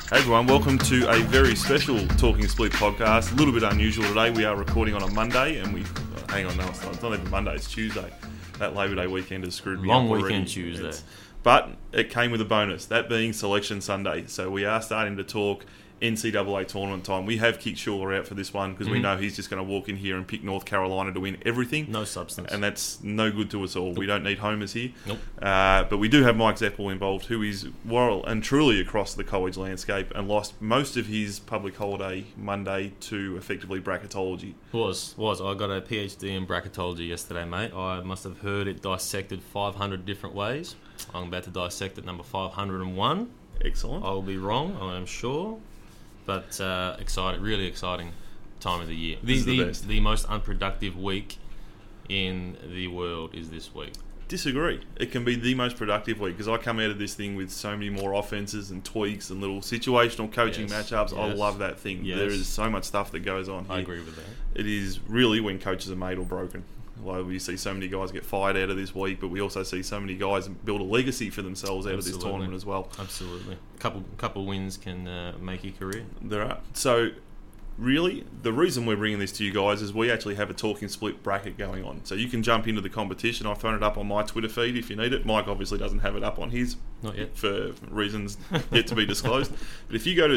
Hey everyone, welcome to a very special Talking Split podcast. A little bit unusual today. We are recording on a Monday and hang on, no, it's not even Monday, it's Tuesday. That Labor Day weekend has screwed me up already. Long weekend Tuesday. But it came with a bonus, that being Selection Sunday. So we are starting to talk NCAA tournament time. We have kicked Schuler out for this one because we know he's just going to walk in here and pick North Carolina to win everything. No substance. And that's no good to us all. Nope. We don't need homers here. Nope. But we do have Mike Zeppel involved, who is well and truly across the college landscape and lost most of his public holiday Monday to effectively bracketology. Was. I got a PhD in bracketology yesterday, mate. I must have heard it dissected 500 different ways. I'm about to dissect it number 501. Excellent. I will be wrong, I am sure. But exciting, really exciting time of the year. The most unproductive week in the world is this week. Disagree. It can be the most productive week because I come out of this thing with so many more offenses and tweaks and little situational coaching matchups. I love that thing. There is so much stuff that goes on here. I agree with that. It is really when coaches are made or broken. Like we see so many guys get fired out of this week, but we also see so many guys build a legacy for themselves out of this tournament as well. Absolutely. Couple wins can make your career. There are. So, really, the reason we're bringing this to you guys is we actually have a Talking Split bracket going on. So you can jump into the competition. I've thrown it up on my Twitter feed if you need it. Mike obviously doesn't have it up on his. Not yet. For reasons yet to be disclosed. But if you go to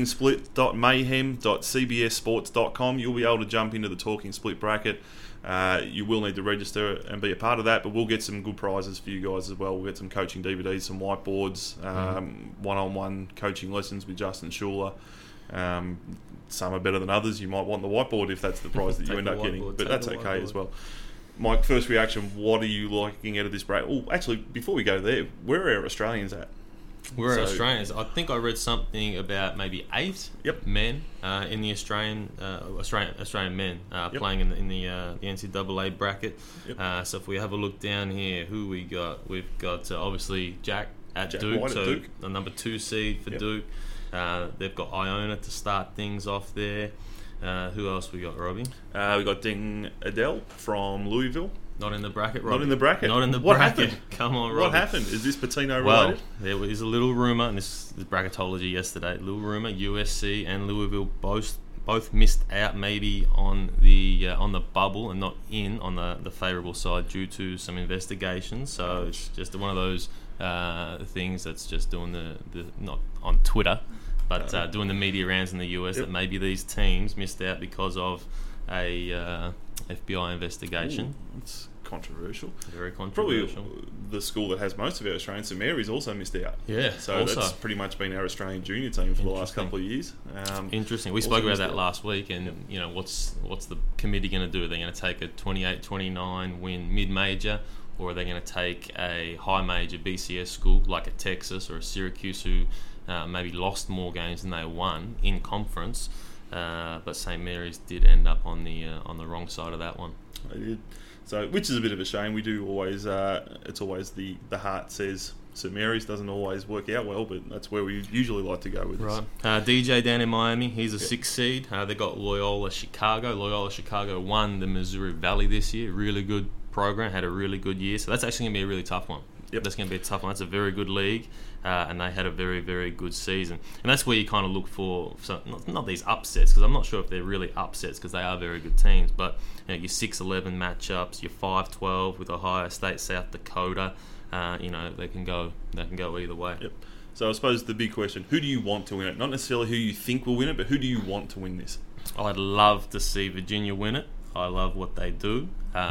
talkingsplit.mayhem.cbssports.com, you'll be able to jump into the Talking Split bracket. You will need to register and be a part of that, but we'll get some good prizes for you guys as well. We'll get some coaching DVDs, some whiteboards, one-on-one coaching lessons with Justin Schuler. Some are better than others. You might want the whiteboard if that's the prize that you end up getting, but that's okay as well. Mike, first reaction, what are you liking out of this break? Oh, actually, before we go there, where are our Australians at? We're Australians. I think I read something about maybe 8 men in the Australian men playing in the NCAA bracket. So if we have a look down here, who we got? We've got obviously Jack Duke, White so at Duke. The number 2 seed for Duke. They've got Iona to start things off there. Who else we got, Robbie? We got Ding Adele from Louisville. Not in the bracket, Robbie. Not in the bracket? Not in the what bracket. Happened? Come on, Robbie. What happened? Is this Patino related? Well, there was a little rumour, and this is bracketology yesterday, little rumour, USC and Louisville both missed out maybe on the bubble and not in on the favourable side due to some investigations. So it's just one of those things that's just doing the not on Twitter, but doing the media rounds in the US that maybe these teams missed out because of a FBI investigation. It's controversial. Very controversial. Probably the school that has most of our Australians, St Mary's, also missed out. Yeah, so that's pretty much been our Australian junior team for the last couple of years. Interesting. We spoke about that last week, and you know what's the committee going to do? Are they going to take a 28-29 win mid-major, or are they going to take a high major BCS school like a Texas or a Syracuse who maybe lost more games than they won in conference? But St Mary's did end up on the wrong side of that one. They did. So, which is a bit of a shame. We do always. It's always the heart says St Mary's doesn't always work out well, but that's where we usually like to go with this. Right. DJ down in Miami, he's a 6th seed. They got Loyola Chicago. Loyola Chicago won the Missouri Valley this year. Really good program. Had a really good year. So that's actually going to be a really tough one. Yep. That's going to be a tough one. That's a very good league, and they had a very, very good season. And that's where you kind of look for, not these upsets, because I'm not sure if they're really upsets, because they are very good teams, but you know, your 6-11 matchups, your 5-12 with Ohio State, South Dakota, they can go either way. Yep. So I suppose the big question, who do you want to win it? Not necessarily who you think will win it, but who do you want to win this? I'd love to see Virginia win it. I love what they do.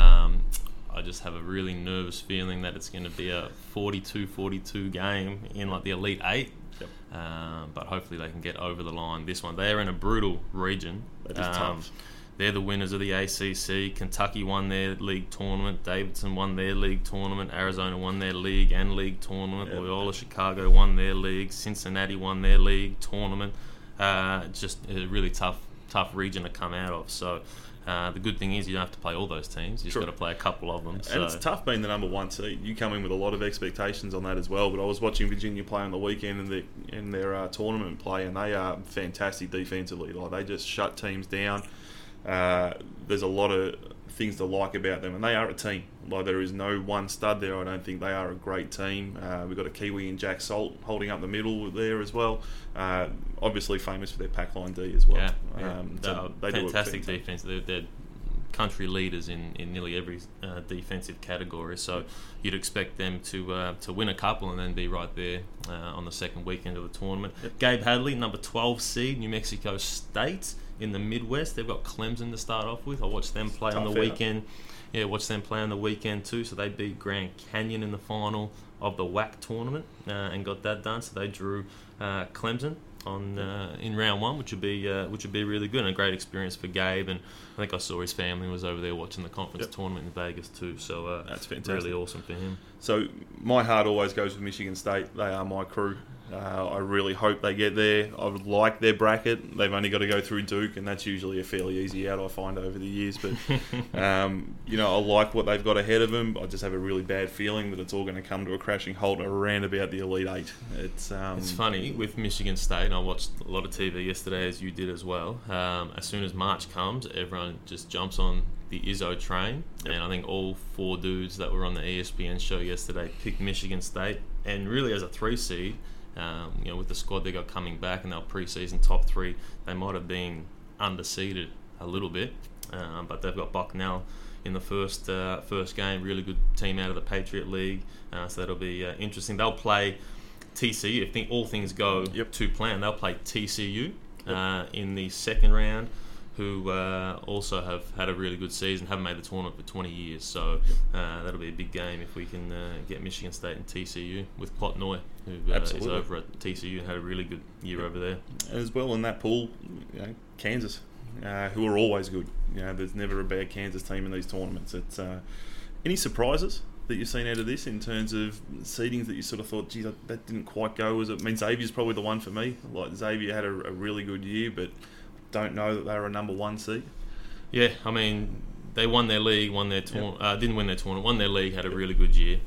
I just have a really nervous feeling that it's going to be a 42-42 game in like the Elite 8. Yep. But hopefully they can get over the line this one. They are in a brutal region. That is tough. They're the winners of the ACC. Kentucky won their league tournament. Davidson won their league tournament. Arizona won their league and league tournament. Yep. Loyola Chicago won their league. Cincinnati won their league tournament. Just a really tough region to come out of. So the good thing is you don't have to play all those teams. You just got to play a couple of them. And it's tough being the number 1 seed. You come in with a lot of expectations on that as well. But I was watching Virginia play on the weekend in their tournament play, and they are fantastic defensively. Like they just shut teams down. there's a lot of things to like about them, and they are a team. Like, there is no one stud there. I don't think they are a great team. We've got a Kiwi in Jack Salt holding up the middle there as well. Obviously famous for their pack line D as well. So they fantastic defence. They're country leaders in nearly every defensive category, so you'd expect them to win a couple and then be right there on the second weekend of the tournament. Gabe Hadley, number 12 seed, New Mexico State in the Midwest. They've got Clemson to start off with. I watched them play on the weekend. Yeah, watched them play on the weekend too. So they beat Grand Canyon in the final of the WAC tournament and got that done. So they drew Clemson on in round one, which would be really good and a great experience for Gabe. And I think I saw his family was over there watching the conference tournament in Vegas too. So that's fantastic. Really awesome for him. So my heart always goes with Michigan State. They are my crew. I really hope they get there. I would like their bracket. They've only got to go through Duke, and that's usually a fairly easy out, I find, over the years. But, I like what they've got ahead of them. I just have a really bad feeling that it's all going to come to a crashing halt around about the Elite Eight. It's funny, with Michigan State, and I watched a lot of TV yesterday, as you did as well. As soon as March comes, everyone just jumps on the Izzo train. And I think all four dudes that were on the ESPN show yesterday picked Michigan State. And really, as a 3 seed, with the squad they got coming back and they're pre-season top 3, they might have been underseeded a little bit, but they've got Bucknell in the first game. Really good team out of the Patriot League, so that'll be interesting. They'll play TCU if all things go to plan. They'll play TCU in the second round, who also have had a really good season, haven't made the tournament for 20 years. So that'll be a big game if we can get Michigan State and TCU with Plotnoy, who is over at TCU and had a really good year over there. As well in that pool, Kansas, who are always good. There's never a bad Kansas team in these tournaments. It's any surprises that you've seen out of this in terms of seedings that you sort of thought, geez, that didn't quite go as it? I mean, Xavier's probably the one for me. Like, Xavier had a really good year, but don't know that they were a number 1 seed. Yeah, I mean, they won their league, didn't win their tournament, won their league, had a really good year.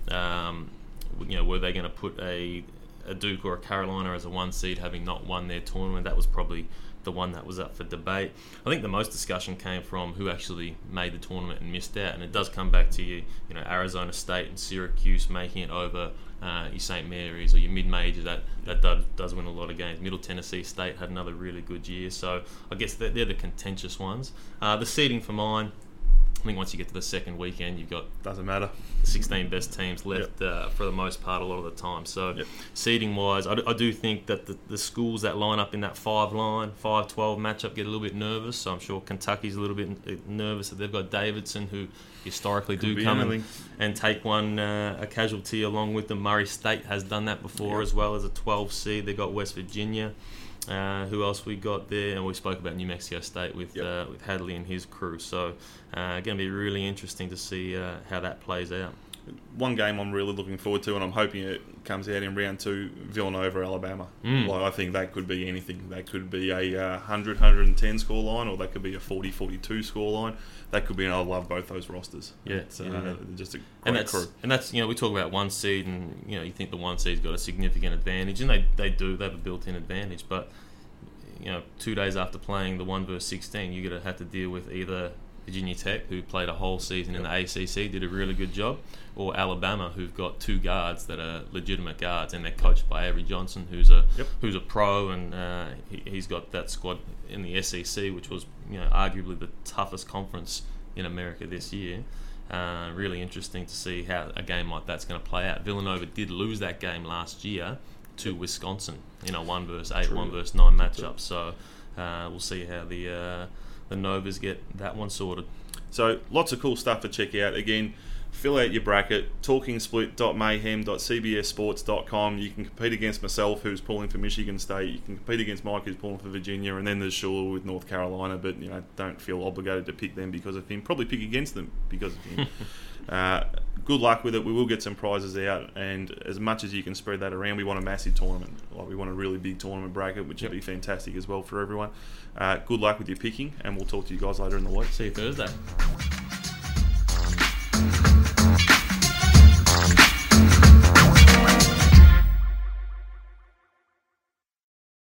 Were they going to put a Duke or a Carolina as a 1 seed, having not won their tournament? That was probably the one that was up for debate. I think the most discussion came from who actually made the tournament and missed out, and it does come back to Arizona State and Syracuse making it over your St. Mary's or your mid-major that does win a lot of games. Middle Tennessee State had another really good year, so I guess they're the contentious ones. The seeding for mine, I think once you get to the second weekend, you've got doesn't matter 16 best teams left for the most part a lot of the time. So seeding wise, I do think that the schools that line up in that 5-12 matchup get a little bit nervous. So I'm sure Kentucky's a little bit nervous that they've got Davidson, who historically do come and take one a casualty along with them. Murray State has done that before as well as a 12 seed. They've got West Virginia. Who else we got there? And we spoke about New Mexico State with Hadley and his crew. So going to be really interesting to see how that plays out. One game I'm really looking forward to, and I'm hoping it comes out in round 2, Villanova, Alabama. I think that could be anything. That could be a 100-110 score line, or that could be a 40-42 score line. That could be, and I love both those rosters. Just a great crew. And that's we talk about 1 seed, and you think the 1 seed's got a significant advantage, and they do. They have a built-in advantage, but 2 days after playing the 1 versus 16, you're going to have to deal with either Virginia Tech, who played a whole season in the ACC, did a really good job, or Alabama, who've got 2 guards that are legitimate guards, and they're coached by Avery Johnson, who's a pro, and he's got that squad in the SEC, which was arguably the toughest conference in America this year. Really interesting to see how a game like that's going to play out. Villanova did lose that game last year to Wisconsin in a 1 versus 8, 1 versus 9 matchup. So we'll see how the Novas get that one sorted. So lots of cool stuff to check out. Again, fill out your bracket, talkingsplit.mayhem.cbssports.com. You can compete against myself, who's pulling for Michigan State. You can compete against Mike, who's pulling for Virginia, and then there's Shula with North Carolina. But don't feel obligated to pick them because of him. Probably pick against them because of him. Good luck with it. We will get some prizes out, and as much as you can spread that around, we want a massive tournament. We want a really big tournament bracket, which would be fantastic as well for everyone. Good luck with your picking, and we'll talk to you guys later in the week. See you Thursday.